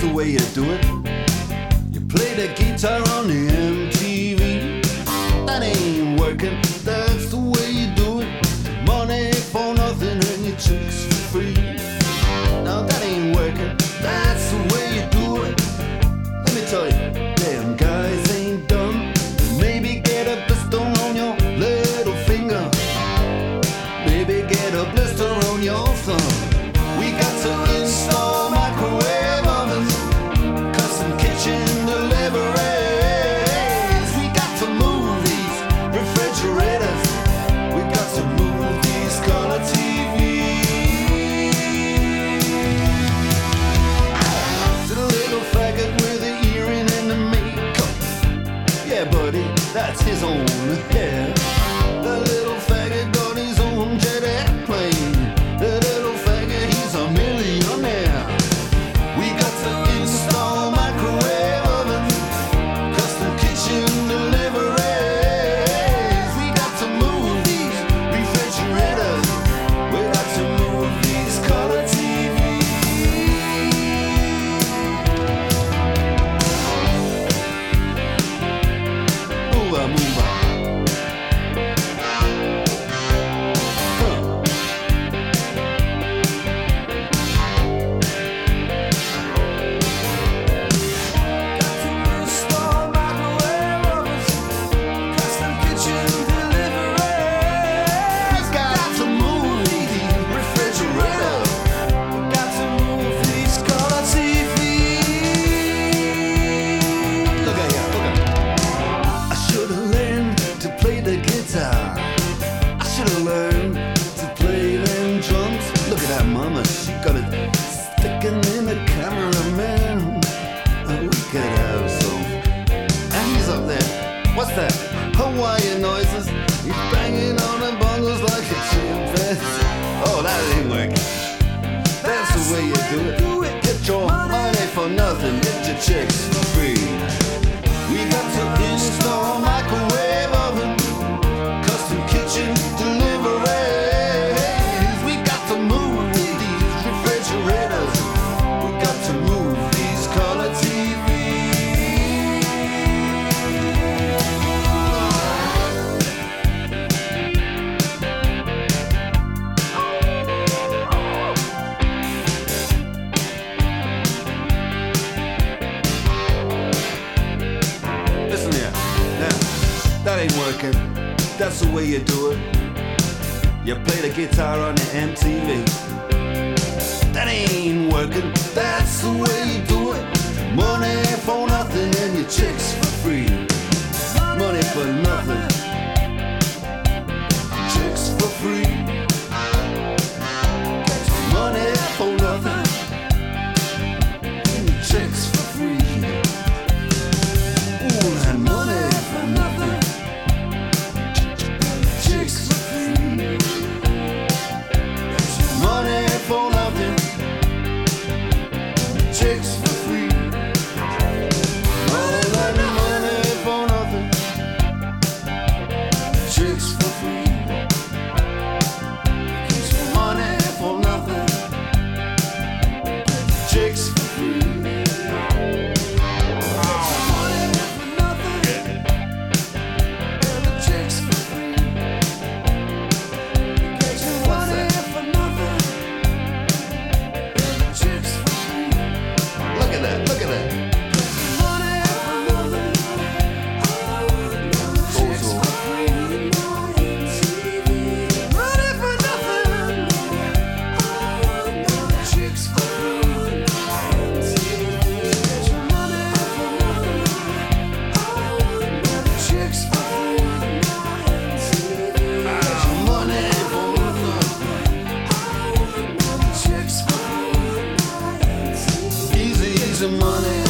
the way you do it. You play the guitar on the MTV. That ain't working, that's the way you do it. Money for nothing and your chicks for free. Now that ain't working, that's the way you do it. Let me tell you, damn guys ain't dumb. Maybe get a blister on your little finger. Maybe get a blister on your thumb. We got to install microwave ovens, custom kitchen deliveries. We got to move these refrigerators. We got to move these color TVs. To the little faggot with the earring and the makeup. Yeah, buddy, that's his own hair. The little faggot got his own jet airplane. The little faggot, he's a millionaire. We got to install microwave ovens, custom kitchen deliveries. We got to move these refrigerators. We got to move these color TVs. Move on, move on. Mama, she got it sticking in the cameraman. We could have some. And he's up there. What's that? Hawaiian noises. He's banging on the bongos like a chimpanzee. Oh, that ain't working. That's the way you do it. Get your money for nothing. Get your chicks for free. We got to install microwave oven, custom kitchen deliveries. We got to move refrigerators. We got to move these color TVs. Listen here, now, that ain't working. That's the way you do it. You play the guitar on the MTV. That ain't working, that's the way you do it. Money for nothing and your chicks for free. Money for nothing, chicks for free. Money for nothing, and your chicks for free. Ooh, and money for nothing, chicks for free. Money for nothing, chicks for free. All that money for nothing, chicks for free. Money for nothing, chicks for free. Money for nothing, and the chicks for free. Money for nothing, and the chicks for free. Look at that, look at that. Money for nothing, chicks for free. Money for nothing, chicks for free. Money for nothing, chicks for free. Money for nothing, chicks for free. Easy, easy money.